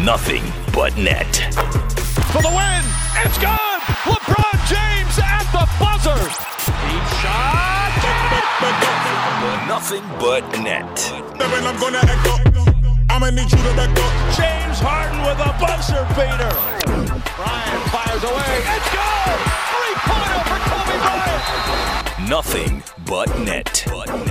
nothing but net. For the win, it's good! LeBron James at the buzzer! Deep shot! Nothing but net. Then I'm gonna echo. I'ma need you to back up. James Harden with a buzzer beater. Bryant fires away. It's good! Three-pointer for Kobe Bryant! Nothing but net.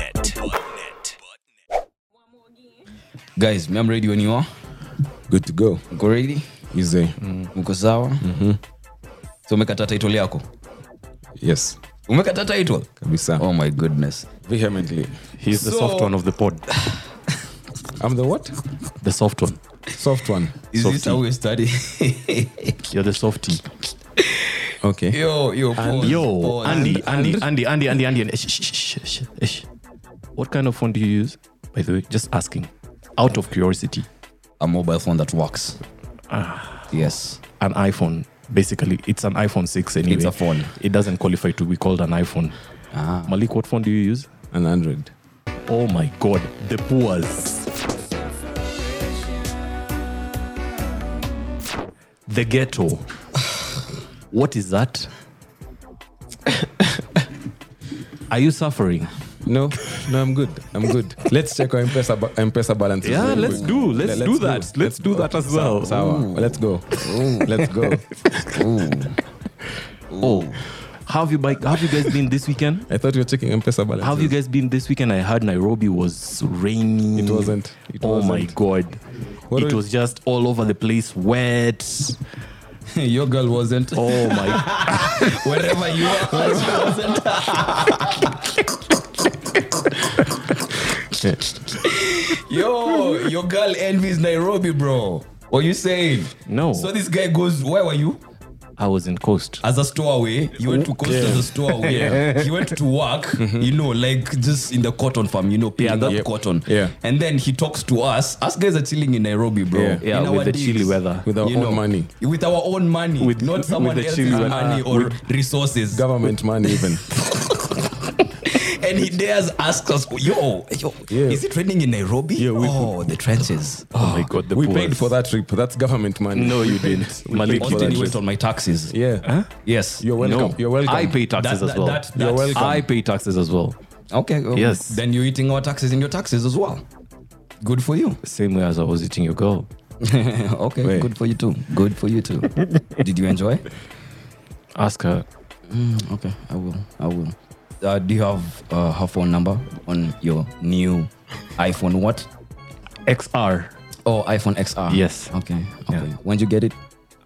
Guys, I'm ready when you are. Good to go. Go ready? Easy. Mko sawa? So umekata title yako? Yes. Umekata title? Kabisa. Oh my goodness. Vehemently. He's the soft one of the pod. I'm the what? The soft one. Soft one. Is this how we study? You're the softie. Okay. Yo, pause, Yo, pause. Andy. Shh. What kind of phone do you use? By the way, just asking. Out of curiosity. A mobile phone that works. Yes. An iPhone. Basically, it's an iPhone 6 anyway. It's a phone. It doesn't qualify to be called an iPhone. Malik, what phone do you use? An Android. Oh my God, the boas. The ghetto. What is that? Are you suffering? No, I'm good. Let's check our M-Pesa balance. Yeah, let's do that. Let's do that as well. Sawa. Let's go. Let's go. Oh, how have you guys been this weekend? I thought you were checking M-Pesa balance. How have you guys been this weekend? I heard Nairobi was rainy. It wasn't. Oh my God. It was just all over the place, wet. Your girl wasn't. Oh my. Wherever you are, she wasn't. Yo, your girl envies Nairobi, bro. What you saying? No. So this guy goes, where were you? I was in Coast. As a stowaway. You went to Coast as a stowaway. He went to work, like just in the cotton farm, picking up cotton. Yeah. And then he talks to us. Us guys are chilling in Nairobi, bro. Yeah, in with our the digs. chilly weather. With our own money. With our own money. Not someone with the else's chilly weather. money or resources. Government money even. And he dares ask us, yo, is it raining in Nairobi? Yeah, the trenches. Oh my God, the We boas. paid for that trip. That's government money. No, you didn't. Malik, paid for Austin that went trip. on my taxes. Yeah. Huh? Yes. You're welcome. No. You're welcome. I pay taxes as well. You're welcome. I pay taxes as well. Okay. Yes. Then you're eating our taxes in your taxes as well. Good for you. Same way as I was eating your girl. Okay. Wait. Good for you too. Did you enjoy? Ask her. Okay. I will. Do you have her phone number on your new iPhone what? XR. Oh, iPhone XR. Yes. Okay. Yeah. When did you get it?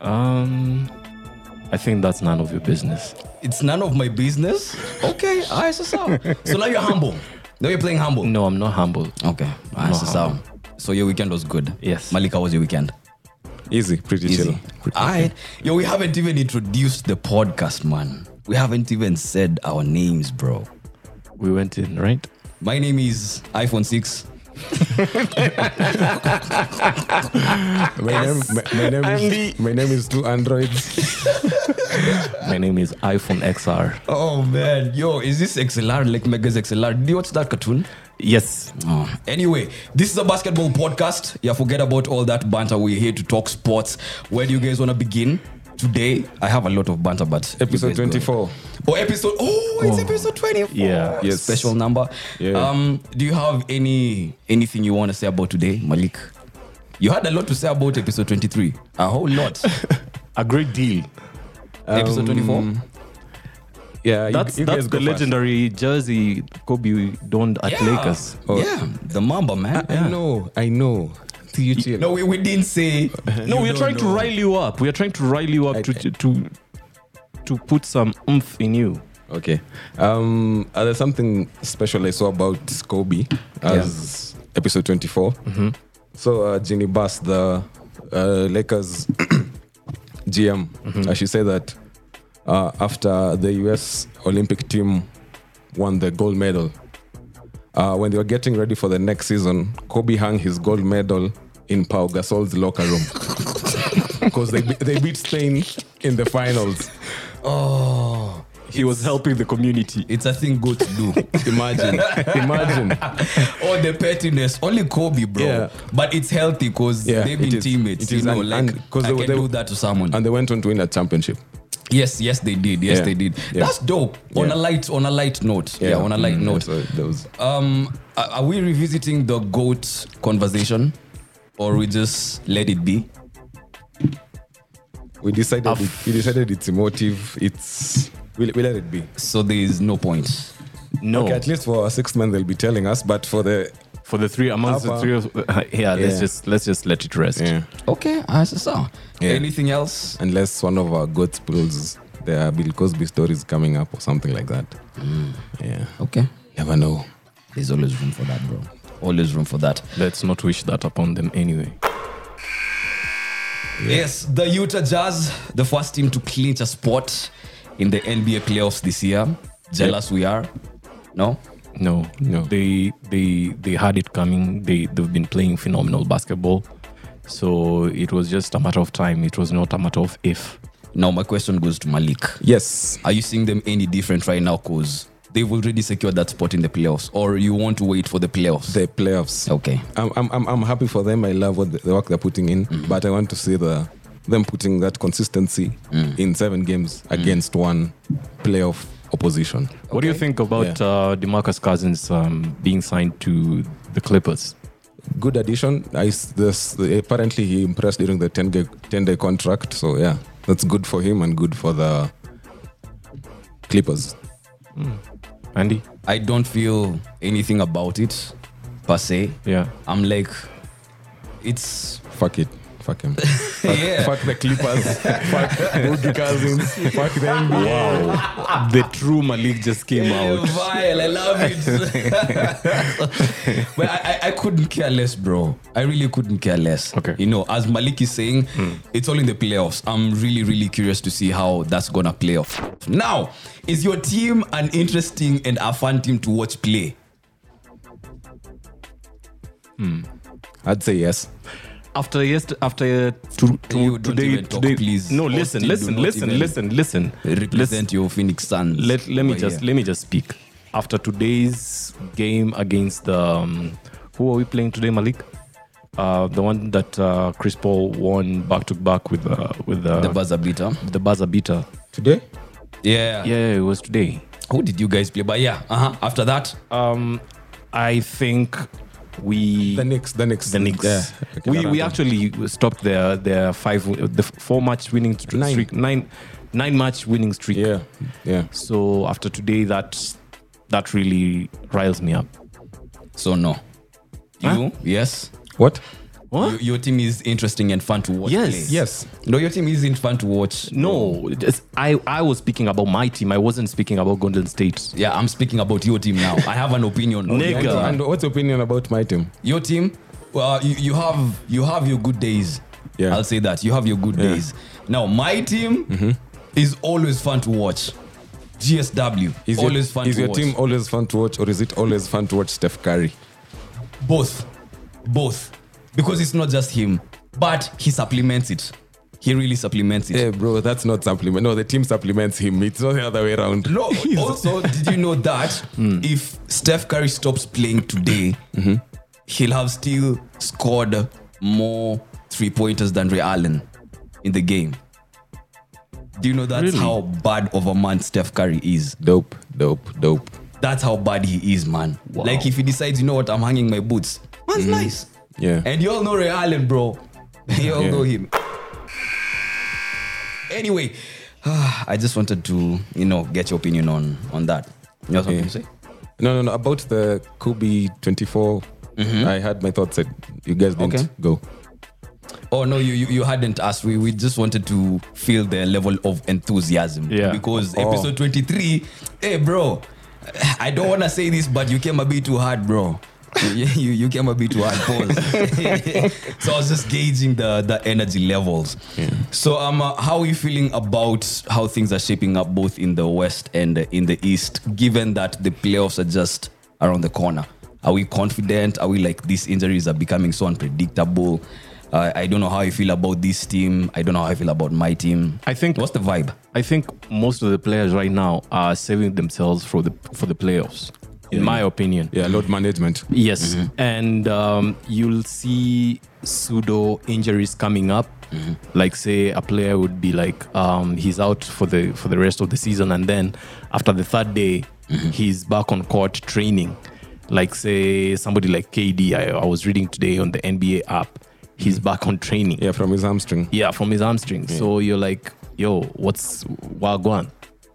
I think that's none of your business. It's none of my business. Okay. Alright, so now you're humble. Now you're playing humble. No, I'm not humble. Okay. Alright, so your weekend was good. Yes. Malika, how was your weekend? Easy. Pretty chill. Alright. Yo, we haven't even introduced the podcast, man. We haven't even said our names, bro. We went in, right? My name is iPhone 6. My name is two Androids. My name is iPhone XR. Oh, man. Yo, is this XLR, like Mega's XLR? Did you watch that cartoon? Yes. Oh. Anyway, this is a basketball podcast. Yeah, forget about all that banter. We're here to talk sports. Where do you guys want to begin? Today, I have a lot of banter, but Episode 24. It's episode 24. Yeah. Yes. Special number. Yeah. Do you have anything you want to say about today, Malik? You had a lot to say about episode 23. A whole lot. A great deal. Episode 24. Yeah, That's you guys the go first. legendary jersey Kobe donned at Lakers. Yeah, the Mamba, man. I know. You chill. No, we didn't say. No, we are trying to rile you up. We are trying to rile you up to put some oomph in you. Okay. There's something special I saw about Kobe as episode 24. So Ginny Bass, the Lakers GM, she said that after the US Olympic team won the gold medal, when they were getting ready for the next season, Kobe hung his gold medal in Pau Gasol's locker room because they beat Spain in the finals. Oh, he was helping the community. It's a thing good to do. Imagine. All the pettiness, only Kobe, bro. Yeah. But it's healthy because Yeah, they've been it is. teammates. It is, you know, and- like and 'cause I they- can they- do that to someone. And they went on to win a championship. Yes, they did. Yes, Yeah. they did. Yeah. That's dope. On Yeah. a light note. Yeah, on a light note. So those. Are we revisiting the GOAT conversation, or we just let it be? We decided it's emotive. We let it be. So there is no point. No, Okay, at least for our 6th man, they'll be telling us. But for the for the three amongst the Alpha. three of let's just let it rest. Okay, I see. Yeah. Anything else? unless one of our goats pulls their Bill Cosby stories coming up or something like that. Yeah, Okay. never know. There's always room for that, bro. Always room for that. Let's not wish that upon them anyway. Yes, the Utah Jazz, the first team to clinch a spot in the NBA playoffs this year. Jealous we are. No? No. They had it coming. They've been playing phenomenal basketball. So it was just a matter of time. It was not a matter of if. Now my question goes to Malik. Yes, Are you seeing them any different right now? Because they've already secured that spot in the playoffs, or you want to wait for the playoffs? the playoffs. Okay. I'm happy for them. I love what the work they're putting in, but I want to see them putting that consistency in 7 games against one playoff opposition. What do you think about DeMarcus Cousins being signed to the Clippers? Good addition. Apparently he impressed during the 10-day contract. So yeah, that's good for him and good for the Clippers. Andy? I don't feel anything about it per se. Yeah. I'm like, it's Fuck it. Fuck him. yeah. Fuck the Clippers. Fuck Boogie Cousins. Fuck the NBA. Wow. The true Malik just came out. Vile, I love it. But I couldn't care less, bro. I really couldn't care less. Okay. You know, as Malik is saying, it's all in the playoffs. I'm really, really curious to see how that's gonna play off. Now, is your team an interesting and a fun team to watch play? I'd say yes. After You don't today, even talk, today, please. no, Austin, do not listen. Represent your Phoenix Suns. Let me over just here. let me just speak. After today's game against the who are we playing today, Malik? The one that Chris Paul won back to back with the buzzer beater. the buzzer beater. Today? Yeah. Yeah, it was today. Who did you guys play? But yeah, after that, I think The Knicks. the Knicks. Yeah. Okay, We Toronto. actually stopped their 4-match winning streak, nine match winning streak. Yeah. So after today, that really riles me up. so no. You? Huh? Yes. What? What? Your team is interesting and fun to watch. Yes. play. Yes. No, your team isn't fun to watch. No, I was speaking about my team. I wasn't speaking about Golden State. Yeah, I'm speaking about your team now. I have an opinion. Nigga. And what's your opinion about my team? Your team, well, you have your good days. Yeah. I'll say that. You have your good days. Now, my team is always fun to watch. GSW, always fun Is to your watch. team always fun to watch, or is it always fun to watch Steph Curry? Both. Because it's not just him, but he supplements it. He really supplements it. Hey, bro, that's not supplement. No, the team supplements him. It's not the other way around. No, also, did you know that if Steph Curry stops playing today, he'll have still scored more 3-pointers than Ray Allen in the game? Do you know that's Really? how bad of a man Steph Curry is? Dope. That's how bad he is, man. Wow. Like if he decides, you know what, I'm hanging my boots. Man's nice. Yeah. And you all know Ray Allen, bro. You all Yeah. know him. Anyway, I just wanted to, get your opinion on that. You know something to say? No. About the Kobe 24, I had my thoughts. You guys didn't Okay. go. Oh no, you hadn't asked. We just wanted to feel the level of enthusiasm. Yeah. Because episode 23, hey bro, I don't want to say this, but you came a bit too hard, bro. you came a bit too hard, pause. So I was just gauging the energy levels. Yeah. So how are you feeling about how things are shaping up both in the West and in the East, given that the playoffs are just around the corner? Are we confident? Are we like, these injuries are becoming so unpredictable? I don't know how I feel about this team. I don't know how I feel about my team. I think- what's the vibe? I think most of the players right now are saving themselves for the playoffs. In my opinion. Yeah, load management. Yes, and you'll see pseudo injuries coming up. Like say a player would be like he's out for the rest of the season, and then after the third day he's back on court training. Like say somebody like KD, I was reading today on the NBA app, he's back on training. Yeah, from his hamstring. Yeah, from his hamstring. So you're like, yo, what's Wagwan?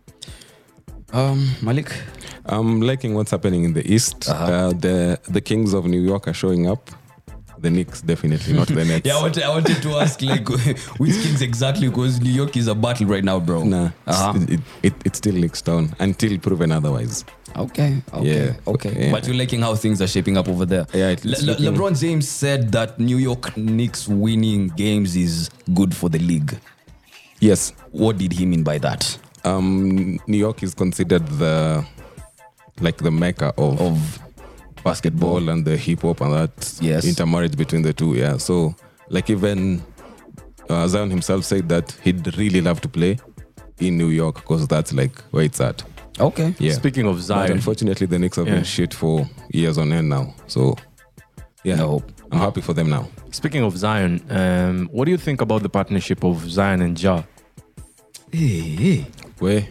Malik? I'm liking what's happening in the East. The Kings of New York are showing up. The Knicks, definitely, not the Nets. Yeah, I wanted to ask like which Kings exactly, because New York is a battle right now, bro. Nah, it still Knicks down until proven otherwise. Okay. Yeah. But you're liking how things are shaping up over there. Yeah, it's looking- LeBron James said that New York Knicks winning games is good for the league. Yes. What did he mean by that? New York is considered the mecca of basketball and the hip hop and that intermarriage between the two. Yeah. So like even Zion himself said that he'd really love to play in New York because that's like where it's at. Okay. Yeah. Speaking of But Zion, unfortunately, the Knicks have been shit for years on end now. So yeah, No hope. I'm happy for them now. speaking of Zion, what do you think about the partnership of Zion and Ja? Hey. Where?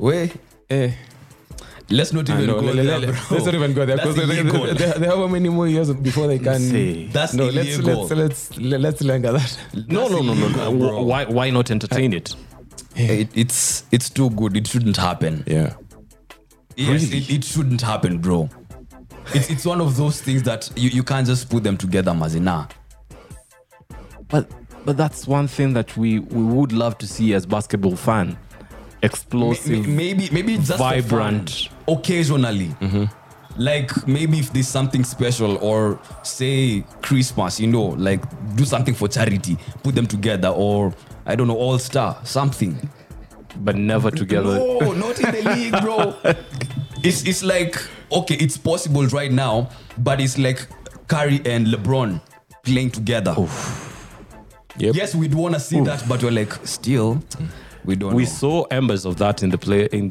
Let's not even go there, bro. Let's not even go there That's because illegal. they have how many more years before they can. Say. That's no, illegal. let's linger that. No. bro. Why not entertain it? It's too good. It shouldn't happen. Yeah. Yes, it shouldn't happen, bro. It's one of those things that you can't just put them together, Mazina. But that's one thing that we would love to see as basketball fan. Explosive, Maybe it's just vibrant. for fun. Occasionally. Like maybe if there's something special, or say Christmas, like do something for charity, put them together, or I don't know, All-Star, something. but never together. No, not in the league, bro. It's like, okay, it's possible right now, but it's like Curry and LeBron playing together. Yep. Yes, we'd want to see that, but we're like, still, we don't We know. saw embers of that in the play in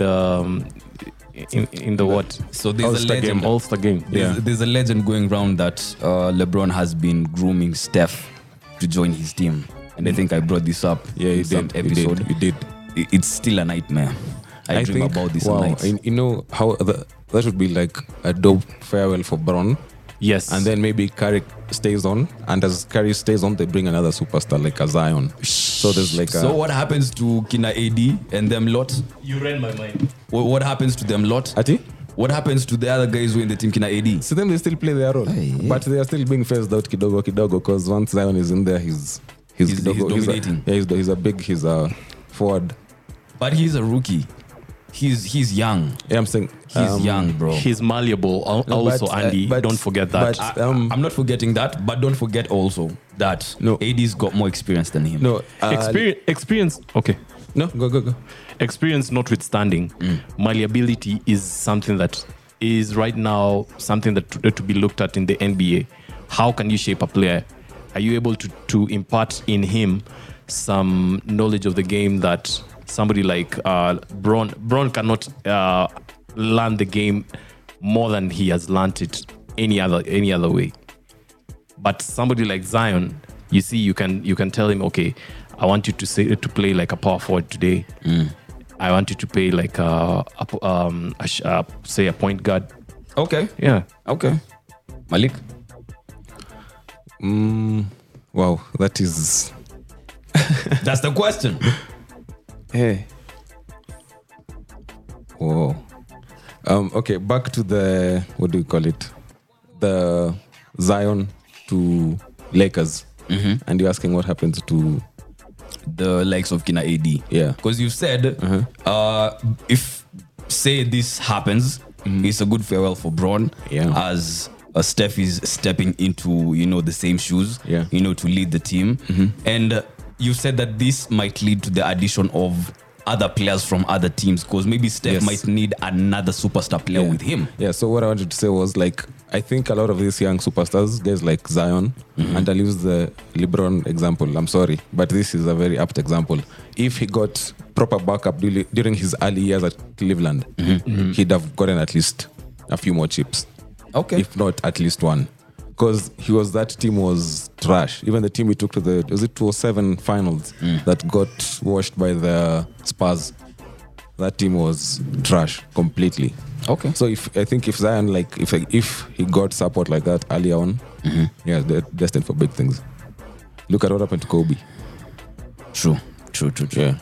the what? So there's a All-Star legend. game. All-Star game. There's a legend going around that LeBron has been grooming Steph to join his team. And I think I brought this up Yeah, in you some did. episode. You did. It's still a nightmare. I dream think, about this wow, at night. You know how that would be like a dope farewell for Bron. Yes. And then maybe Curry stays on, and as Curry stays on, they bring another superstar like a Zion. So there's like So what happens to Kina AD and them lot? you read my mind. What happens to them lot? Ati? What happens to the other guys who are in the team Kina AD? So then they still play their role, Aye. but they are still being phased out kidogo because once Zion is in there, he's dominating. He's a forward. But he's a rookie. He's young. Yeah, I'm saying He's young, bro. He's malleable. Also, Andy, don't forget that. But, I'm not forgetting that, but don't forget also that No. AD's got more experience than him. no Experience. Okay. No, go. Experience notwithstanding, malleability is something that is right now something that to be looked at in the NBA. How can you shape a player? Are you able to impart in him some knowledge of the game that somebody like Bron cannot learn the game more than he has learnt it any other way? But somebody like Zion, you see, you can tell him, okay, I want you to play like a power forward today. I want you to play like say a point guard. Okay. Yeah. Okay. Malik? Wow, that is. That's the question. Hey. Whoa. Okay, back to the, what do you call it? The Zion to Lakers. And you're asking what happens to. The likes of Kina AD. Yeah. Because you said if, say, this happens, it's a good farewell for Bron. Yeah. As Steph is stepping into, the same shoes, Yeah. to lead the team. And you said that this might lead to the addition of other players from other teams, because maybe Steph Yes. might need another superstar player with him. Yeah, so what I wanted to say was like I think a lot of these young superstars, guys like Zion, and I'll use the LeBron example. I'm sorry, but this is a very apt example. If he got proper backup during his early years at Cleveland, he'd have gotten at least a few more chips. Okay. If not at least one. Because that team was trash. Even the team we took to the 2007 finals that got washed by the Spurs, that team was trash completely. Okay. So I think if Zion, like if he got support like that early on, yeah, they're destined for big things. Look at what happened to Kobe. True. Yeah.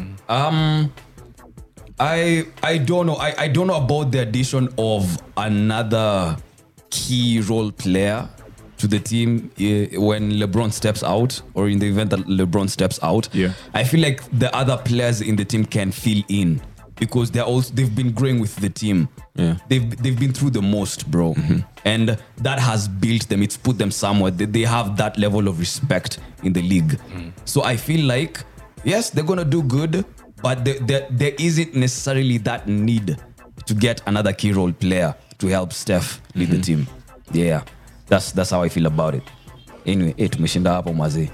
I don't know. I don't know about the addition of another key role player to the team when LeBron steps out, or in the event that LeBron steps out. Yeah. I feel like the other players in the team can fill in because they've been growing with the team. Yeah. They've been through the most, bro. And that has built them. It's put them somewhere. They have that level of respect in the league. So I feel like, yes, they're gonna do good, but there isn't necessarily that need to get another key role player to help Steph lead the team. Yeah, that's how I feel about it. Anyway, tumeshinda hapo mazee.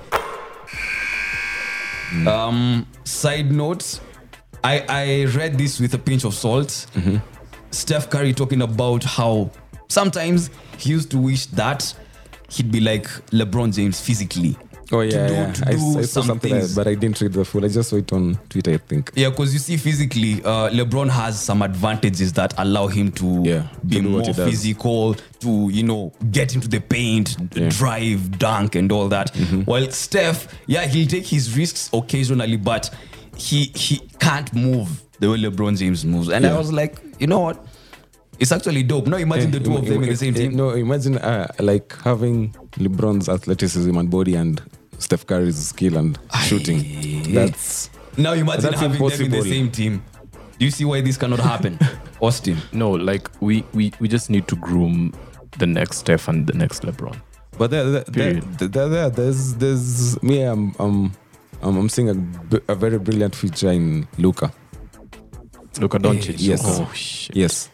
Side note, I read this with a pinch of salt. Steph Curry talking about how sometimes he used to wish that he'd be like LeBron James physically. Oh yeah, to I do saw some something, things. but I didn't read the full. I just saw it on Twitter, I think. Yeah, because you see, physically, LeBron has some advantages that allow him to be to do more what he does. physical, to get into the paint, drive, dunk, and all that. While Steph, he'll take his risks occasionally, but he can't move the way LeBron James moves. And I was like, you know what? It's actually dope. Now imagine the two of them in the same team. No, imagine like having LeBron's athleticism and body and Steph Curry's skill and shooting. Now imagine That's having them in impossible. the same team. Do you see why this cannot happen? Austin. No, like we just need to groom the next Steph and the next LeBron. But Period. there's me. I'm seeing a very brilliant future in Luka. Luka Doncic. Yes. Oh shit. Yes.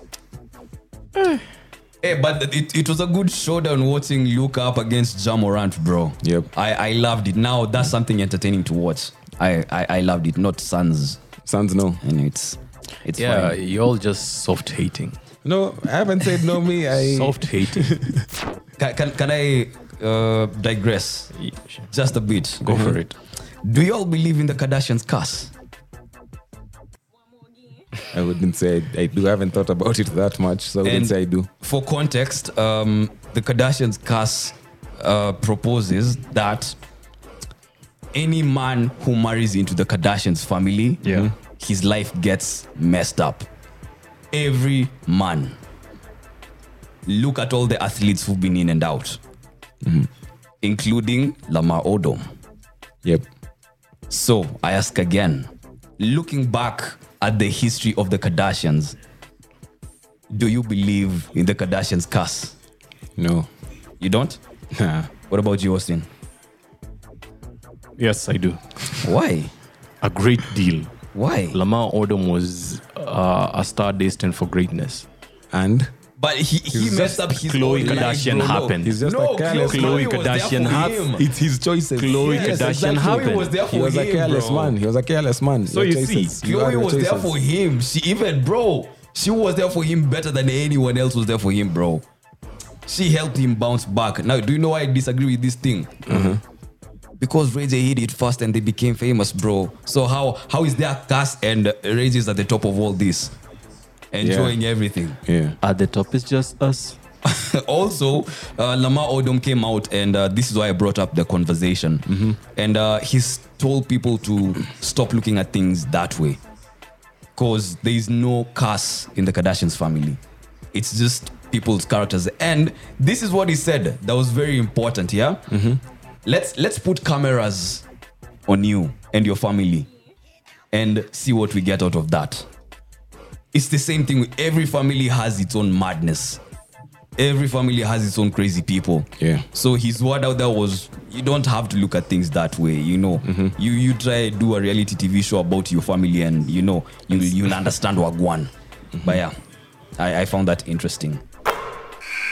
Hey, but it was a good showdown watching Luka up against Ja Morant, bro. Yep. I loved it. Now that's something entertaining to watch. I loved it. Not Suns. Suns, no. And it's Yeah, fine. you're all just soft hating. No, I haven't said no. Me, I Soft hating. Can I digress just a bit? Go for it. Do you all believe in the Kardashians' curse? I wouldn't say I do. I haven't thought about it that much, so I wouldn't And say I do. For context, the Kardashians' curse proposes that any man who marries into the Kardashians family, his life gets messed up. Every man. Look at all the athletes who've been in and out, including Lamar Odom. Yep. So I ask again, looking back at the history of the Kardashians, do you believe in the Kardashians' curse? No. You don't? Nah. What about you, Austin? Yes, I do. Why? A great deal. Why? Lamar Odom was a star destined for greatness. And But he messed up his Khloe own life, Kardashian bro. happened. he's just No, a careless Khloe was there Kardashian for happened. him. It's his choices. Khloe Yes, Kardashian exactly. happened. Khloe was there He for was a him, careless bro. man. He was a careless man. So Your you see, choices. You are Chloe your was there choices. for him. She was there for him better than anyone else was there for him, bro. She helped him bounce back. Now, do you know why I disagree with this thing? Because Ray J hit it first and they became famous, bro. So how is their cast and Ray J's at the top of all this? Enjoying everything. Yeah. At the top is just us. Also, Lamar Odom came out, and this is why I brought up the conversation. And he's told people to stop looking at things that way, because there is no curse in the Kardashians family. It's just people's characters. And this is what he said that was very important. Yeah, let's put cameras on you and your family, and see what we get out of that. It's the same thing. Every family has its own madness. Every family has its own crazy people. Yeah. So his word out there was, you don't have to look at things that way. You know, you try do a reality TV show about your family, and you'll understand Wagwan. But yeah, I found that interesting.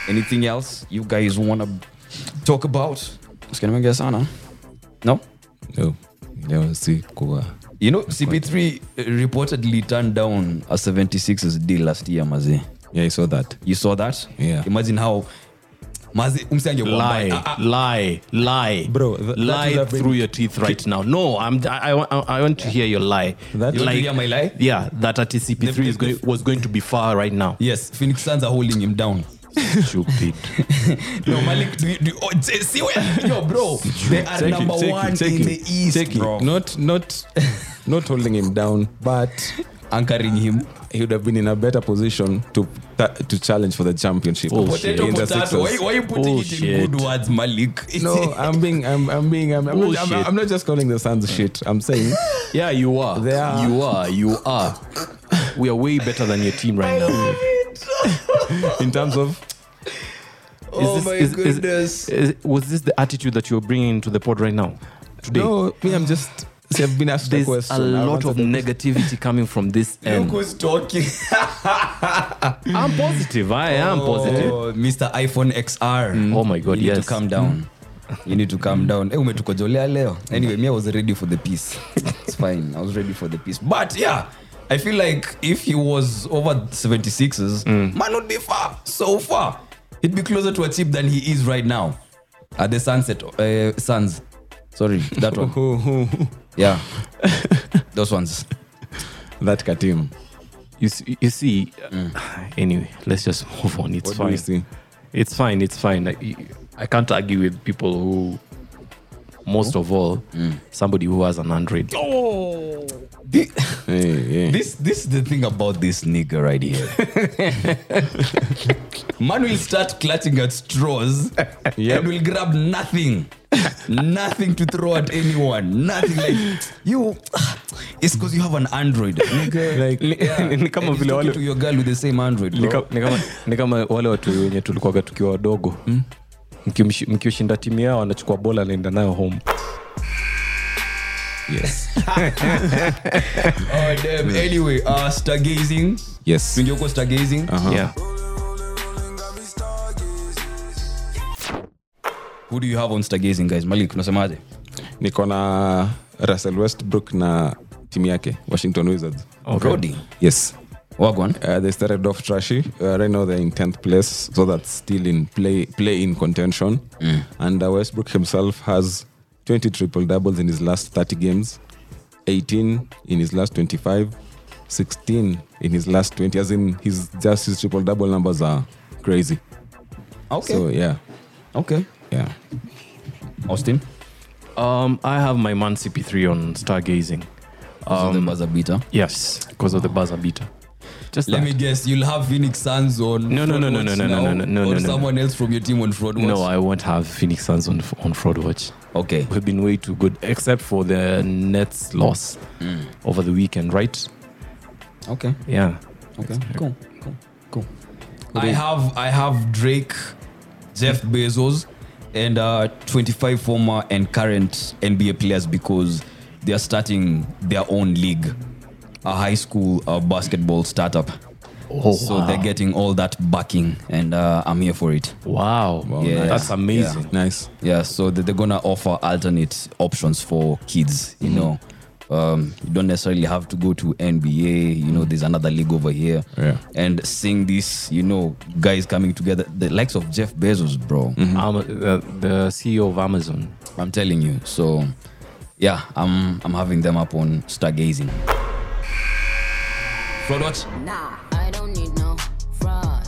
Anything else you guys want to talk about? Usikianimeingia sana? No? No. Leo si kuwa. You know, CP3 reportedly turned down a 76ers deal last year, Mazi. Yeah, I saw that. You saw that? Yeah. Imagine how Mazi umsange Lie, Bro, that would lie have been- through your teeth right now. No, I want to hear your lie. That- You want to hear my lie? Yeah, that CP3 was going to be far right now. Yes, Phoenix Suns are holding him down. Stupid. No, Malik, see where, yo, bro, they are number one in the East, bro. Not holding him down, but Anchoring him. he would have been in a better position to challenge for the championship. Bullshit. In the Potato. Sixers. Why are you putting it in good words, Malik? No, I'm not just calling the Suns shit. I'm saying Yeah, you are. They are. You are. We are way better than your team right now. in terms of Was this the attitude that you're bringing to the pod right now? Today? no, me, I'm just I've been asked There's a question. a I lot of wanted negativity coming from this Look end. who's talking. I'm positive. I am positive. Oh, Mr. iPhone XR. Oh my God, You need yes. to calm down. You need to calm down. Umetukojolea leo. Anyway, me, I was ready for the peace. It's fine. I was ready for the peace. But yeah, I feel like if he was over 76ers, man would be so far. He'd be closer to a chip than he is right now. At the Suns. Sorry, that one. Yeah. Those ones. that Katim. You see. Anyway, let's just move on. It's What do we fine. see? It's fine. I can't argue with people who, most of all, somebody who has an Android. Hey. This is the thing about this nigga right here. Man will start clutching at straws and will grab nothing. Nothing to throw at anyone. Nothing like you. It's because you have an Android. Nigga. Like, Ni kama And he's vile talking wale to your girl with the same Android, bro. ni kama wale watu wenye tulikuwaga tukiwa wadogo. Mkiushinda timu yao anachukua bola anaenda nayo home. yes. Oh, damn. Anyway, stargazing. Yes. When you go stargazing, Yeah. who do you have on stargazing, guys? Malik, unasemaje? Niko na Russell Westbrook na timu yake Washington Wizards. Brody. Yes. Wagwan. They started off trashy. Right now they're in 10th place, so that's still in play-in contention. And Westbrook himself has 20 triple-doubles in his last 30 games, 18 in his last 25, 16 in his last 20. As in, his triple-double numbers are crazy. Okay. So, yeah. Okay. Yeah. Austin. I have my man CP3 on stargazing. The buzzer beater. Yes, because of the buzzer beater. Just Let that. me guess, you'll have Phoenix Suns on No, Fraud Watch now, or someone else from your team on Fraud Watch? No, I won't have Phoenix Suns on Fraud Watch. Okay. We've been way too good, except for the Nets loss over the weekend, right? Okay. Yeah. Okay. Cool. I have Drake, Jeff Bezos, and 25 former and current NBA players because they are starting their own league, a high school basketball startup. So they're getting all that backing, and I'm here for it. Wow. Yeah. That's amazing. Nice. Yeah, so they're gonna offer alternate options for kids. You know, you don't necessarily have to go to NBA. You know, there's another league over here. Yeah. And seeing this, you know, guys coming together, the likes of Jeff Bezos, bro. The CEO of Amazon. I'm telling you. So, yeah, I'm having them up on stargazing. Fraud Watch. Nah, I don't need no fraud.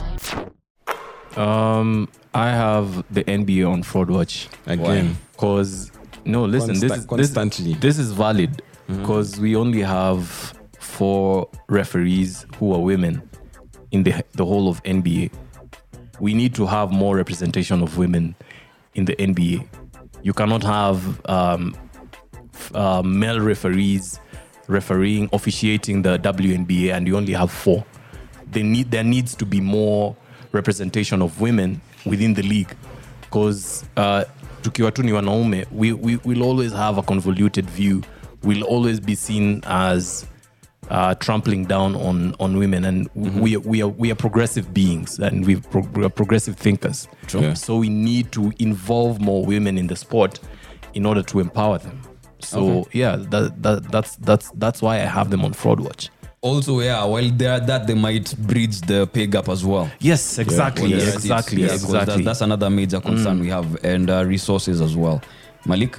I have the NBA on Fraud Watch Again. because listen, Constantly. this is valid because we only have 4 referees who are women in the whole of NBA. We need to have more representation of women in the NBA. You cannot have male referees officiating the WNBA and you only have 4. There needs to be more representation of women within the league because tukiwa tu ni wanaume we'll always have a convoluted view. We'll always be seen as trampling down on women, and we are progressive beings, and we are progressive thinkers. Yeah. So we need to involve more women in the sport in order to empower them. So that's why I have them on Fraud Watch. Also, while they're at that, they might bridge the pay gap as well. Yes, exactly, Well, that's it. exactly, Yeah, 'cause exactly. That's another major concern we have, and resources as well. Malik?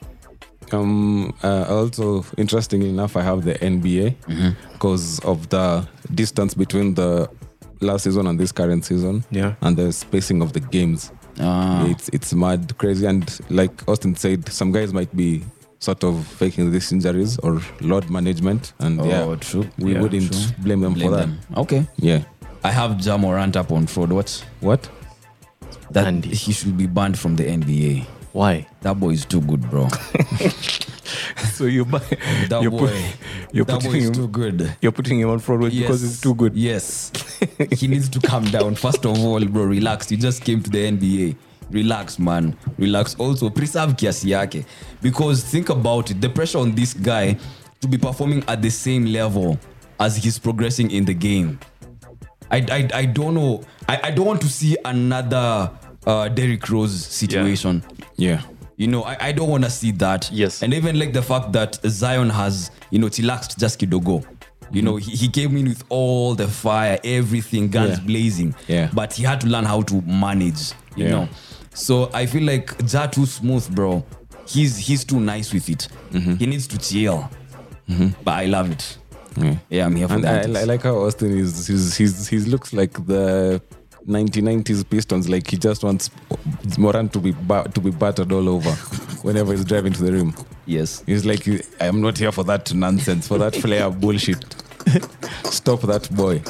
Also, interestingly enough, I have the NBA because of the distance between the last season and this current season, Yeah. and the spacing of the games. It's mad crazy, and like Austin said, some guys might be sort of faking these injuries or load management, and True. we wouldn't blame them for that. Okay. Yeah. I have Ja Morant up on Fraud Watch. What? That Andy. he should be banned from the NBA. Why? That boy is too good, bro. So you buy That you're boy, you're that boy putting is him too good. you're putting him on Fraud Watch because he's too good. Yes. He needs to calm down. First of all, bro, relax. You just came to the NBA. Relax, man. Relax. Also, preserve kiasi yake. Because think about it. The pressure on this guy to be performing at the same level as he's progressing in the game. I don't know. I don't want to see another Derrick Rose situation. Yeah. You know, I don't want to see that. Yes. And even like the fact that Zion has, chillaxed just kidogo. You know, he came in with all the fire, everything, guns blazing. Yeah. But he had to learn how to manage, you know. So I feel like Ja too smooth, bro. He's too nice with it. He needs to chill. But I love it. Yeah, I'm here for And that. I like how Austin he looks like the 1990s Pistons. Like he just wants Morant to be battered all over whenever he's driving to the rim. Yes. He's like, I am not here for that nonsense, for that flair bullshit. Stop that boy.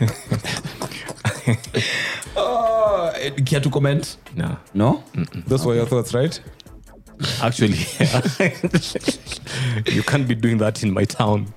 Care to comment? No. No? Those were your thoughts, right? Actually, you can't be doing that in my town.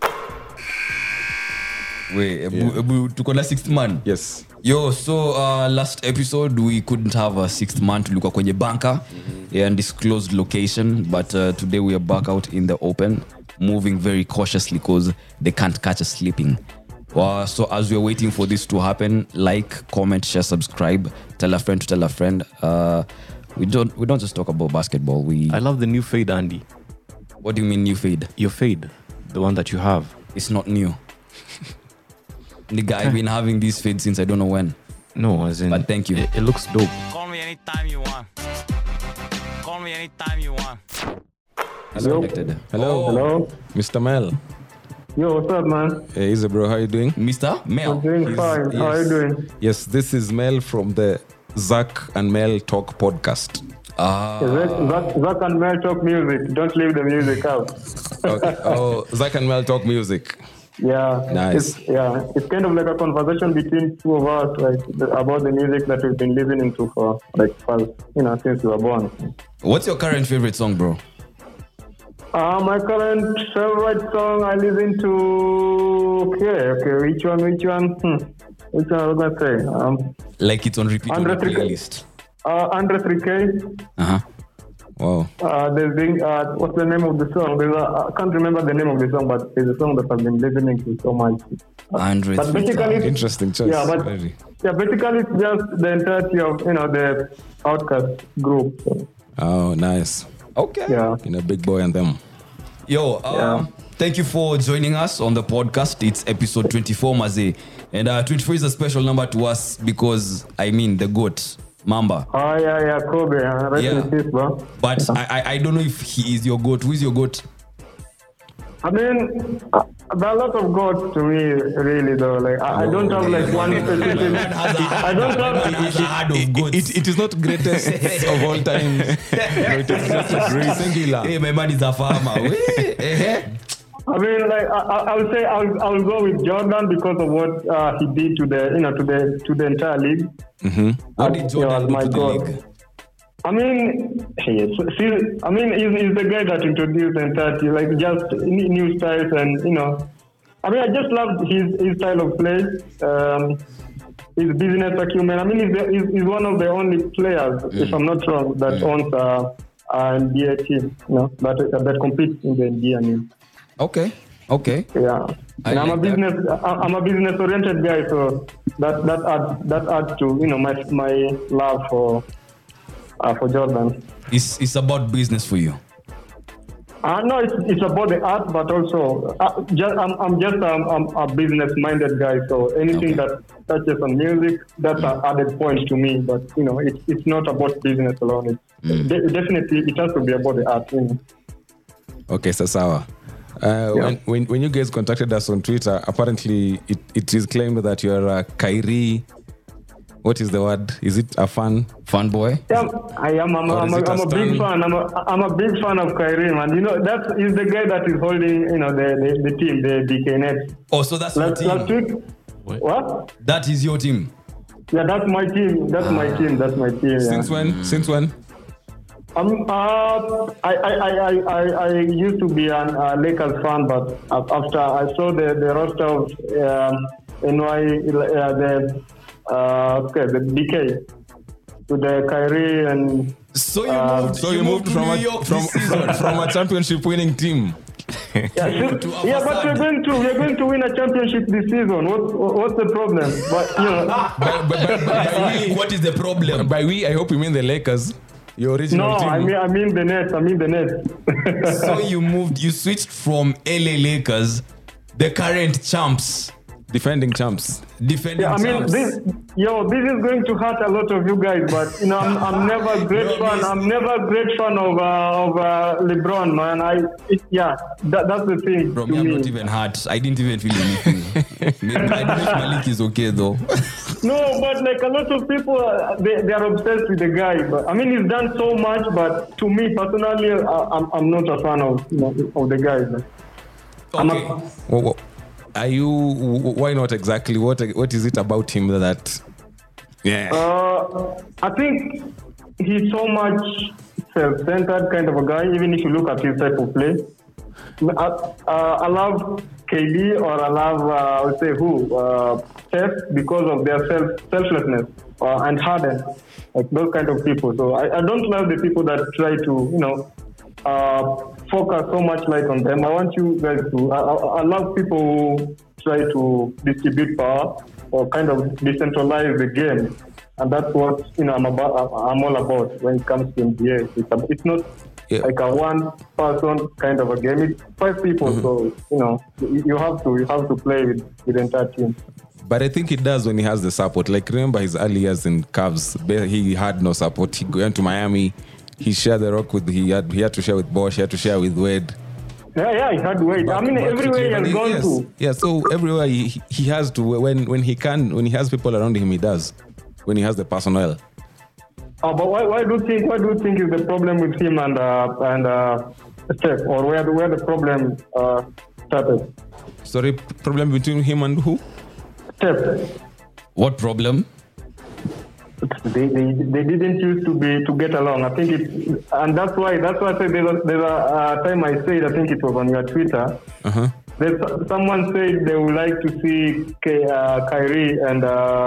Wait, tuko na sixth man? Yes. Yo, so last episode we couldn't have a sixth man to look kwenye banker and disclosed location, but today we are back out in the open, moving very cautiously because they can't catch us sleeping. So as we're waiting for this to happen, like, comment, share, subscribe, tell a friend to tell a friend. We don't just talk about basketball. I love the new fade, Andy. What do you mean new fade? Your fade, the one that you have. It's not new. Nigga, I've been having this fade since I don't know when. No, as in. But thank you. It looks dope. Call me anytime you want. Call me anytime you want. Hello. Hello, Mr. Mel. Yo, what's up, man? Hey, easy bro, how you doing? Mr. Mel. I'm doing fine. How are you doing? Yes, this is Mel from the Zach and Mel Talk podcast. Zach and Mel talk music. Don't leave the music out. Okay. Oh, Zach and Mel Talk music. Yeah. Nice. It's kind of like a conversation between two of us, like about the music that we've been listening to for since we were born. What's your current favorite song, bro? My current favorite song I listen to. Okay. Which one? Which one I was gonna say? Like it's on repeat on the Andre 3K. playlist. Andre 3K. Wow. What's the name of the song? I can't remember the name of the song, but there's a song that I've been listening to so much. Andre But 3K. basically, Interesting choice. Very. basically it's just the entirety of the Outcast group. So, Oh, nice. Okay. yeah. Big boy and them. Yo, Yeah. thank you for joining us on the podcast. It's episode 24, Maze. And 24 is a special number to us because, the GOAT, Mamba. Oh yeah, Kobe. Rest Yeah. in peace, bro. But I don't know if he is your GOAT. Who is your GOAT? I mean, there are lots of gods to me, really, though. Like, I don't have like one specific. I don't have. It is not greatest of all time. No, it is just a great singular. Hey, my man is a farmer. I mean, like, I would say I'll go with Jordan because of what he did to the entire league. What did Jordan do my to the God. league? I mean, he's the guy that introduced the entirety, like just new styles and, I mean, I just loved his style of play, his business acumen. I mean, he's one of the only players, if I'm not wrong, that owns an NBA team, that competes in the NBA. I mean. Okay. Yeah. And I'm a like business. I'm a business-oriented guy, so that adds to my love for Jordan. It's about business for you. No, it's about the art, but also I'm just a business-minded guy. So anything that touches on music, that's an added point to me. But it's not about business alone. Definitely, it has to be about the art. Okay, Sasawa. When you guys contacted us on Twitter, apparently it is claimed that you're a Kyrie. What is the word? Is it a fan? Fanboy? Yeah, I am. I'm a big fan. I'm a big fan of Kyrie, man. That is the guy that is holding, the team, the DK Nets. Oh, so that's your team. Last week. What? That is your team. Yeah, that's my team. That's my team. That's my team. Since when? I used to be a Lakers fan, but after I saw the roster of the DK with the Kyrie and. So you moved from to New York this season. from a championship winning team. But we're going to win a championship this season. What's the problem? But What is the problem? By we, I hope you mean the Lakers. Your original team. I mean the Nets. So you switched from LA Lakers, the current champs, defending champs. champs. This is going to hurt a lot of you guys, but I'm never a great fan. I'm never a great fan of LeBron, man. That's the thing. Bro, I'm not even hurt. I didn't even feel anything. I don't know if Malik is okay though. No, but like a lot of people, they are obsessed with the guy. But he's done so much. But to me personally, I'm not a fan of the guy. Okay. Are you? Why not exactly? What is it about him that? Yeah. I think he's so much self-centered kind of a guy. Even if you look at his type of play, I love KD or I love Steph because of their selflessness and Harden, like those kind of people. So I don't love the people that try to focus so much light on them. I want you guys to. I love people who try to distribute power or kind of decentralize the game, and that's what I'm all about when it comes to NBA. It's not like a one-person kind of a game. It's 5 people, so you have to play with the entire team. But I think he does when he has the support. Like remember his early years in Cavs, he had no support. He went to Miami. He shared the rock he had to share with Bosch, he had to share with Wade. Yeah, he had Wade. Everywhere he has gone to. Yeah, so everywhere he has to when he has people around him, he does. When he has the personnel. But why do you think is the problem with him and Steph, or where the problem started? Sorry, problem between him and who? Steph. What problem? They didn't used to get along. I think and that's why I said there's a time I said, I think it was on your Twitter. Someone said they would like to see Kyrie and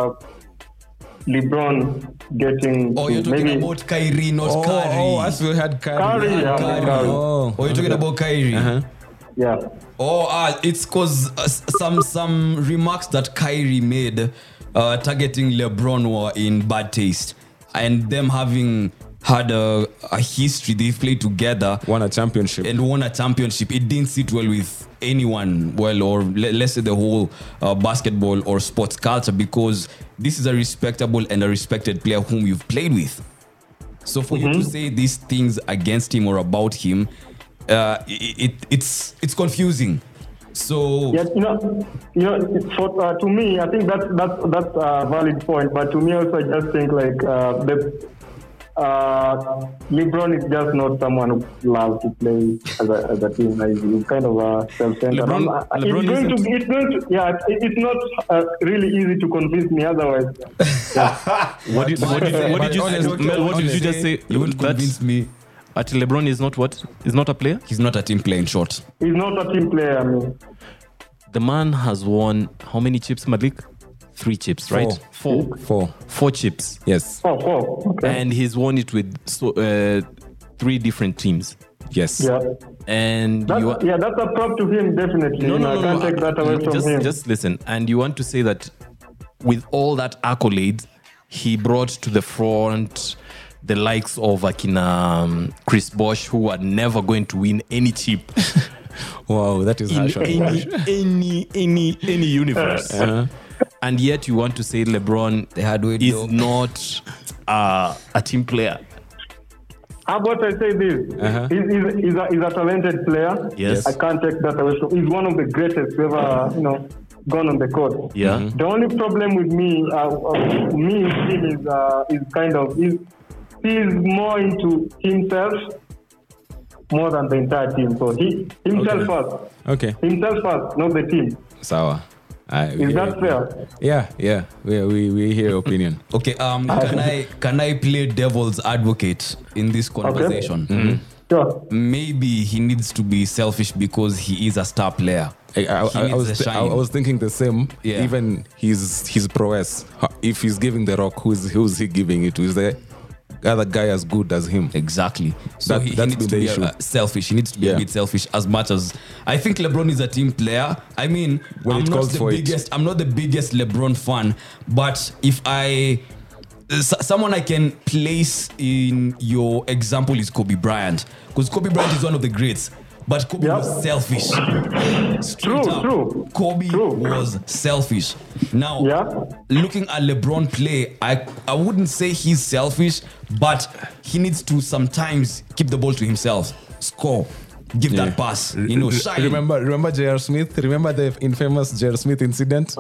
LeBron getting. Oh, you're talking about Kyrie, not Curry. Oh, as we had Kyrie. Curry. Oh, you're talking about Kyrie. Yeah. Oh, it's because some remarks that Kyrie made targeting LeBron were in bad taste, and them having had a history, they've played together, won a championship. It didn't sit well with anyone, or let's say the whole basketball or sports culture, because this is a respectable and a respected player whom you've played with. So for you to say these things against him or about him, it's confusing. So yes, to me, I think that's a valid point. But to me, also, I just think like LeBron is just not someone who loves to play as a team. Like, he's kind of a self-centered. It's not really easy to convince me otherwise. What did you just say? You wouldn't convince me. LeBron is not what? He's not a player? He's not a team player, in short. He's not a team player, I mean. The man has won how many chips, Malik? 3 chips, right? 4. 4 chips. Yes. 4. Okay. And he's won it with 3 different teams. Yes. Yeah. And That's, you that's a prop to him, definitely. no, You know, no, I can't no. take that away from him. Just listen. And you want to say that with all that accolades, he brought to the front the likes of Akina Chris Bosh, who are never going to win any chip Wow, that is in harsh. any universe. And yet you want to say LeBron They had Wade is though. not a team player. How about I say this? He's a talented player. Yes. I can't take that away from him. He's one of the greatest to ever, gone on the court. Yeah. The only problem with me and him he's more into himself more than the entire team. So himself first. Okay. Himself first, not the team. Sour. Is that fair? Yeah. We hear your opinion. Okay, can I play devil's advocate in this conversation? Sure. Maybe he needs to be selfish because he is a star player. I He needs the I shine. was thinking the same. Yeah. Even his prowess. If he's giving the rock, who's he giving it to? Is the other guy as good as him? Exactly. So he That's needs been to the be issue. selfish. He needs to be a Yeah. bit selfish as much as I think LeBron is a team player. I mean, When I'm it not calls the for it. biggest. I'm not the biggest LeBron fan, but if someone I can place in your example is Kobe Bryant, because Kobe Bryant is one of the greats. But Kobe Yeah. was selfish. Straight up. True. Kobe True. was selfish. Now, Yeah. looking at LeBron play, I wouldn't say he's selfish, but he needs to sometimes keep the ball to himself, score, give that pass, shine. Remember J.R. Smith? Remember the infamous J.R. Smith incident?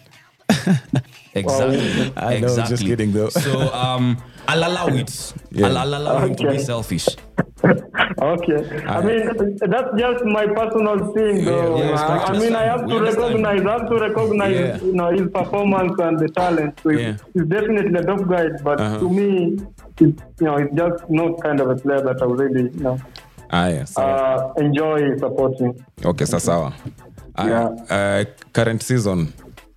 Exactly. I know, exactly. just kidding though. So I'll allow it. Yeah. I'll allow him to be Okay. selfish. Okay. I mean, that's just my personal thing, though. Yeah, I mean, I have we to understand. recognize, Yeah. his performance and the talent. So Yeah. he's definitely a top guy, but to me, it's just not kind of a player that I would really, enjoy supporting. Okay, sawa. Current season.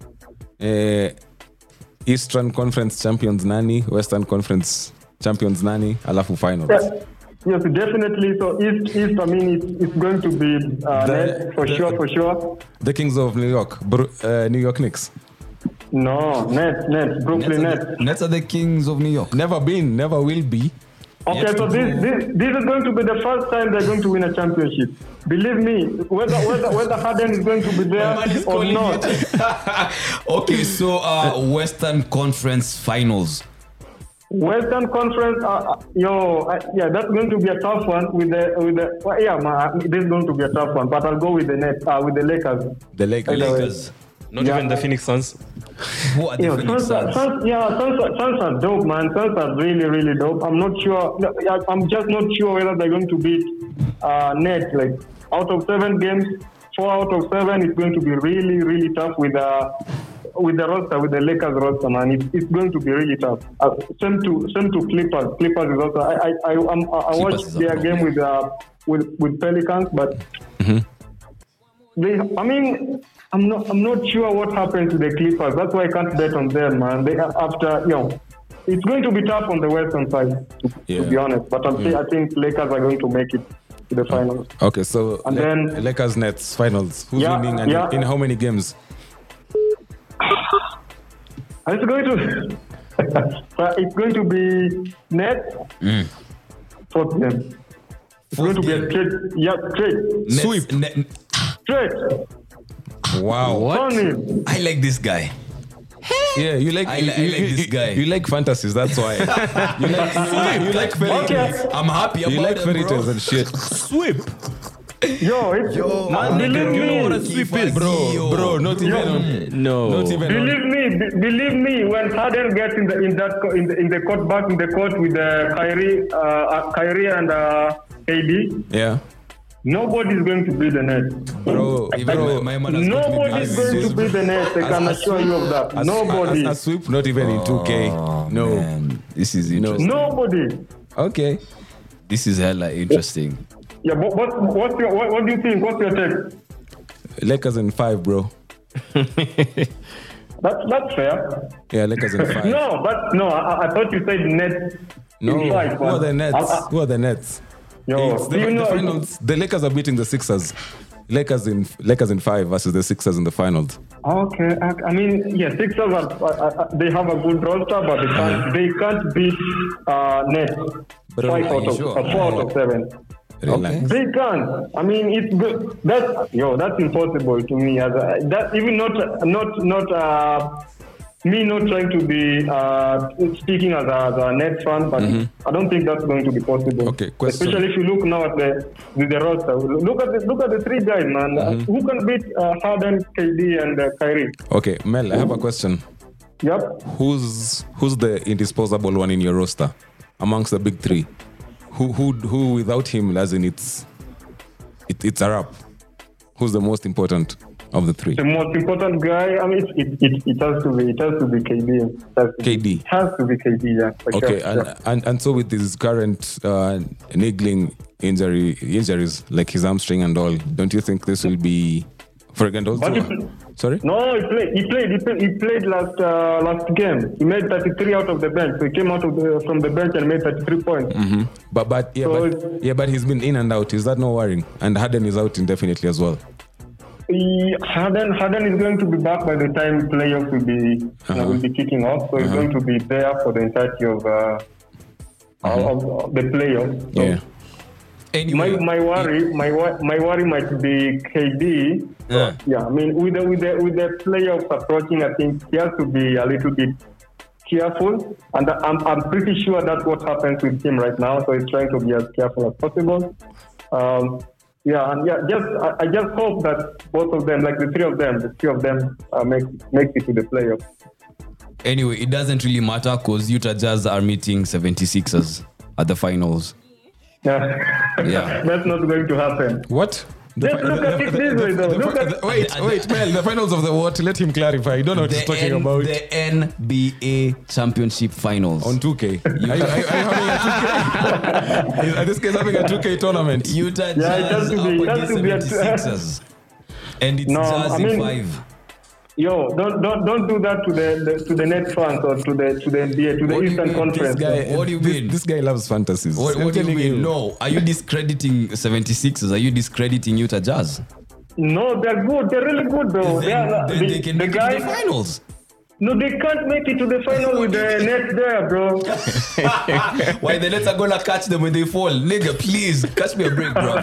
Eastern Conference champions nani, Western Conference champions nani, alafu finals. Yes, definitely. So East, I mean, it's going to be Nets for sure. The Kings of New York, New York Knicks. No, Nets, Brooklyn Nets. Nets are the Kings of New York. Never been, never will be. Okay, Yes, so this is going to be the first time they're going to win a championship. Believe me, whether Harden is going to be there Man is or calling not. Okay, so Western Conference Finals. Western Conference, that's going to be a tough one this is going to be a tough one. But I'll go with the Nets, with the Lakers. The Lakers. Lakers. Not even the Phoenix Suns. Who are the Phoenix Suns? Suns are dope, man. Suns are really, really dope. I'm not sure. I'm just not sure whether they're going to beat Nets. Like out of 7 games, 4 out of 7 is going to be really, really tough with the roster, with the Lakers roster, man. It's going to be really tough. Same to Clippers. Clippers is also. I watched is a their problem. game with Pelicans, but I'm not sure what happened to the Clippers. That's why I can't bet on them, man. It's going to be tough on the Western side, to be honest. But I think Lakers are going to make it to the finals. Okay, so And then- Lakers Nets finals. Who's Yeah, winning and yeah. in how many games? It's going to it's going to be Nets. Fourth game. It's going to be a straight. Nets- Sweep. Straight. Wow. Only. I like this guy. Yeah, you like I like this guy. You like fantasies, that's why. you like fairy Okay. tales. I'm happy about You like it, fairy bro. tales and shit. Sweep. Man, nigga, you know what a Keep sweep is? Bro, not even on. No. Not even on. Believe me, when Harden gets in the court, back in the court with Kyrie and KD, Yeah. nobody's going to beat the Nets. Bro, Even bro. my man has got me Nobody's behind going to beat the Nets. I can assure you of that. Nobody. A sweep, not even in 2K. No. Man, this is interesting. Nobody. Okay. This is hella interesting. Yeah, but what do you think? What's your take? Lakers in 5, bro. That's fair. Yeah, Lakers in 5. No, I thought you said Nets. No. in 5. Who are the Nets? I- Who are the Nets? Yo, It's do you the know? finals. The Lakers are beating the Sixers. Lakers in 5 versus the Sixers in the finals. Okay, I mean, yeah, Sixers they have a good roster, but they can't beat Nets. But Four out of 7. Relax. They can't. I mean, it's good. That's impossible to me. That even not me not trying to be speaking as a Nets fan, but I don't think that's going to be possible. Okay, question. Especially if you look now at the roster. Look at the three guys, man. Who can beat Harden, KD, and Kyrie? Okay, Mel, I have a question. Yep. Who's the indisposable one in your roster amongst the big three? Who without him, as in it's a wrap? Who's the most important of the three? The most important guy, I mean, it has to be KD. KD. It has to be KD, yeah. For Okay, sure. and so with his current niggling injuries, like his hamstring and all, don't you think this will be, for example, But also? Sorry? No, he played last game. He made 33 out of the bench. So he came from the bench and made 33 points. But he's been in and out. Is that no worrying? And Harden is out indefinitely as well. Harden is going to be back by the time playoffs will be kicking off. So he's going to be there for the entirety of the playoffs. So Yeah. Anyway, my worry might be KD. Yeah, I mean with the playoffs approaching, I think he has to be a little bit careful, and I'm pretty sure that's what happens with him right now. So he's trying to be as careful as possible. I just hope that both of them, like the three of them, make it to the playoffs. Anyway, it doesn't really matter because Utah Jazz are meeting 76ers at the finals. Yeah. That's not going to happen. What? Just look at it this way, though. Wait, Mel, the finals of the what? Let him clarify. You don't know what he's talking about. The NBA Championship Finals. On 2K. Are you having a 2K? This guy's having a 2K tournament. Utah Yeah, it has Jazz to be- up it has against to be a- 76ers. And it's No, Jazz I in mean- 5. Yo, don't do that to the Nets fans or to the NBA, to the What do you Eastern mean, Conference. What do you mean? This guy loves fantasies. What I'm do you telling mean? No. Are you discrediting 76ers? Are you discrediting Utah Jazz? No, they're good. They're really good, though. Then they can make it to guys. the finals. No, they can't make it to the final with the Nets there, bro. Why the Nets are gonna catch them when they fall? Nigga, please catch me a break, bro.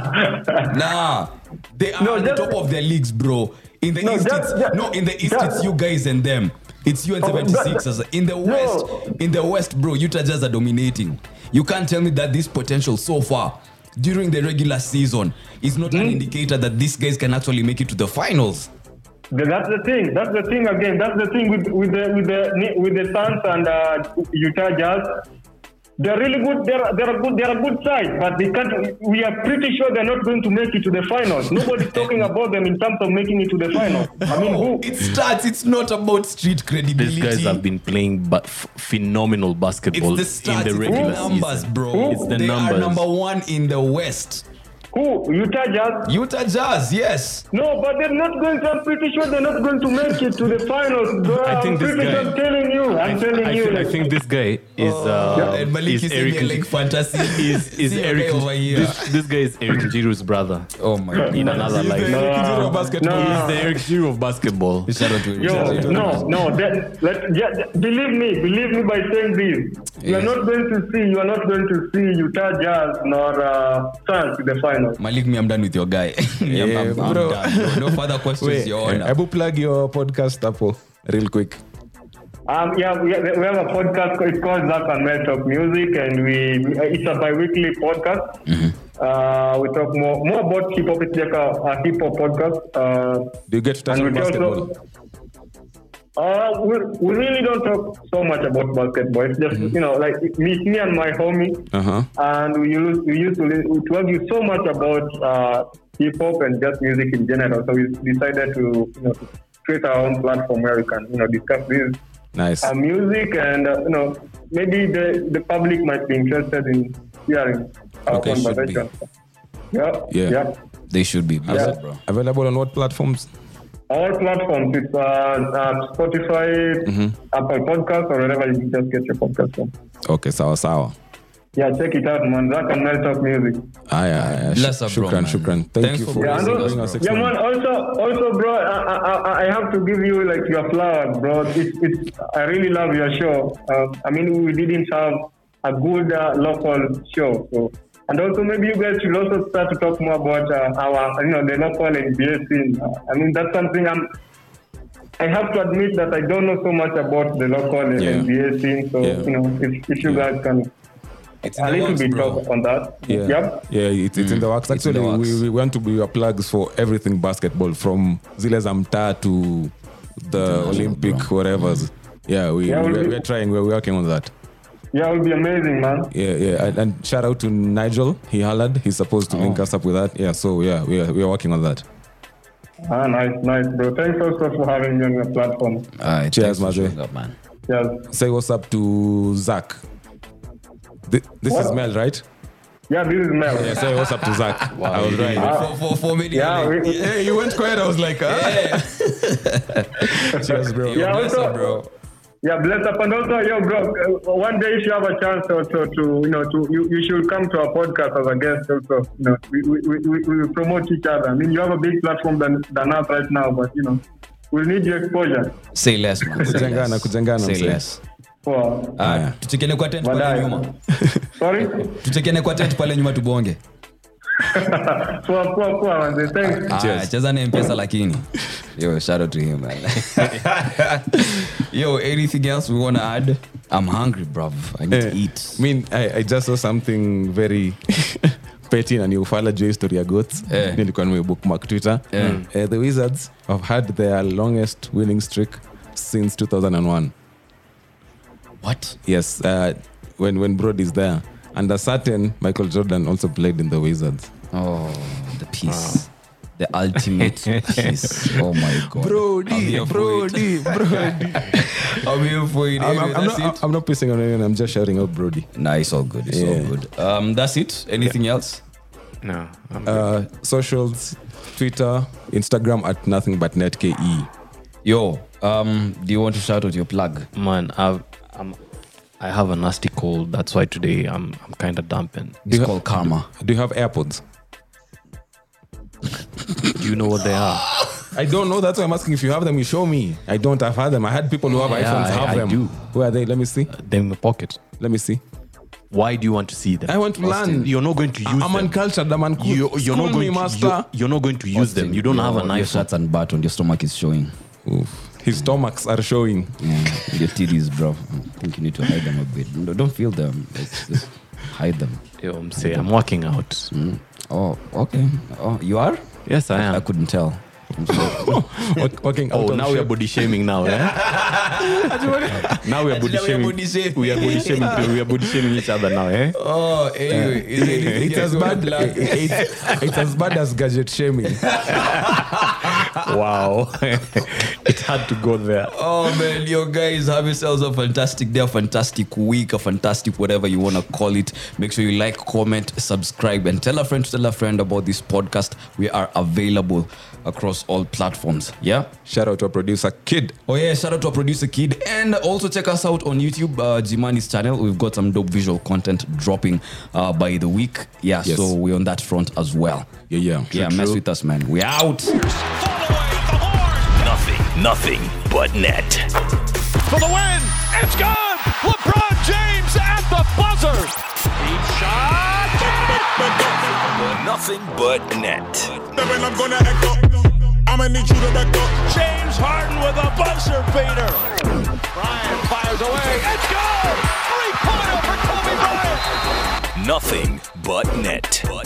Nah, they are at the top of their leagues, bro. In the East, it's you guys and them. It's you and 76ers. In the West, bro, Utah Jazz are dominating. You can't tell me that this potential so far during the regular season is not an indicator that these guys can actually make it to the finals. That's the thing. That's the thing again. That's the thing with the Suns and Utah Jazz. They're really good. They're a good side, but they can't. We are pretty sure they're not going to make it to the finals. Nobody's talking about them in terms of making it to the finals. I mean, who? It starts. It's not about street credibility. These guys have been playing phenomenal basketball It's the in stats, the regular it's the numbers, season. bro. It's the they numbers. are number one in the West. Who? Utah Jazz? Utah Jazz, yes. No, but they're not going to. I'm pretty sure they're not going to make it to the finals, bro. I think this guy- I'm telling you. I think this guy is And Malik is is Eric saying like fantasy. is See your Eric guy over here. this guy is Eric Giroux's brother Oh my god. in another life. He's the basketball. He's the Eric Giroux of basketball. Shout out to him. Yo, Shout out to him. no. Believe me by saying this. You are not going to see Utah Jazz nor Suns in the finals. Malik, me, I'm done with your guy. I'm bro. done. No further questions, Wait, Your Honor. Abu, plug your podcast, Apo, real quick. We have a podcast. It's called Zach and Mel Talk Music, and it's a bi-weekly podcast. We talk more about hip hop. It's like a hip hop podcast. Do you get to touch And on we basketball? we really don't talk so much about basketball. It's just like me and my homie, and we used to argue so much about hip hop and just music in general. So we decided to create our own platform where we can discuss this Nice. music, and maybe the public might be interested in hearing our Okay, should conversation. Yeah. Yeah. They should be. Yeah. Bro. Available on what platforms? All platforms. It's Spotify, Apple Podcasts, or wherever you just get your podcast from. Okay, sawa. Yeah, check it out, man. Zach and Mel Talk Music. Bless up, bro, man. Shukran. Thank Thanks you for for Yeah, and bringing also, us yeah, man. Also, bro, I have to give you like your flowers, bro. I really love your show. I mean, we didn't have a good local show, so. And also, maybe you guys should also start to talk more about our, the local NBA scene. I mean, that's something I have to admit that I don't know so much about the local NBA scene. So, if you guys can a little bit talk on that. Yeah, it's in the works. Actually, we want to be your plugs for everything basketball, from Zile Zamta to the Olympic, whatever's. Yeah, we're trying. We're working on that. Yeah, it would be amazing, man. Yeah. And shout out to Nigel. He hollered. He's supposed to link us up with that. Yeah, so we're working on that. Nice, bro. Thanks also for having me on your platform. Cheers, Maze. man. Cheers. Say what's up to Zach. This is Mel, right? Yeah, this is Mel. Yeah, say what's up to Zach. Wow, I was right. For me, Yeah, you went quiet. I was like, Cheers, bro. Yeah, bless also, up, bro. Yeah, bless up. And also, bro, one day if you have a chance also you should come to our podcast as a guest also. We promote each other. I mean, you have a big platform than us right now, but, we'll need your exposure. Say less, man. Kujengana. Say less. Wow. Tutekene kwa tent pale nyuma. Sorry? Tutekene kwa tent pale nyuma tubonge. Poa, man. Thanks. Cheza na M-Pesa lakini. Yo, shout out to him, man. Yo, anything else we want to add? I'm hungry, bruv. I need to eat. I mean, I just saw something very petty na ni ufala juu story ya goats. Nilikuwa nimebookmark Twitter. The Wizards have had their longest winning streak since 2001. What? Yes, when Brody is there. And a certain Michael Jordan also played in the Wizards. Oh, the piece. The ultimate piece. Oh my God. Brody. I'm here for it. I'm not pissing on anyone. I'm just shouting out Brody. Nah, it's all good. It's all good. That's it. Anything else? No. Socials, Twitter, Instagram at NothingButNetKE. Yo, do you want to shout out your plug? Man, I have a nasty cold. That's why today I'm kind of dampened. It's called karma. Do you have AirPods? Do you know what they are? I don't know. That's why I'm asking. If you have them, you show me. I don't. I've had them. I had people who have iPhones have them. I do. Where are they? Let me see. They're in my pocket. Let me see. Why do you want to see them? I want to learn. You're not going to use them. I'm uncultured. I'm uncool. You're not going to. You're not going to use them. You don't have an Your iPhone. shirts and button. Your stomach is showing. Oof. His stomachs are showing. Your titties, bro. I think you need to hide them a bit. No, don't feel them. Just hide them. Yo, I'm working out. Oh, okay. Oh, you are? Yes, I am. I couldn't tell. Working out. Oh, now we are body shaming now, eh? Now we are body shaming. We are body shaming. We are body shaming each other now, eh? Oh, anyway. It's as bad. It's as bad as gadget shaming. Wow. It had to go there. Oh, man. Yo, guys, have yourselves a fantastic day, a fantastic week, a fantastic whatever you want to call it. Make sure you like, comment, subscribe, and tell a friend about this podcast. We are available across all platforms. Yeah? Shout out to our producer, Kid. Oh, yeah. Shout out to our producer, Kid. And also check us out on YouTube, Jimani's channel. We've got some dope visual content dropping by the week. Yeah, Yes. so we're on that front as well. Yeah. Yeah, mess with us, man. We're out. Nothing but net. For the win, it's good. LeBron James at the buzzer. Deep shot. Nothing but net. When I'm gonna echo, I'ma need you to back up. James Harden with a buzzer beater. Bryant fires away. It's good. 3-pointer for Kobe Bryant. Nothing but net.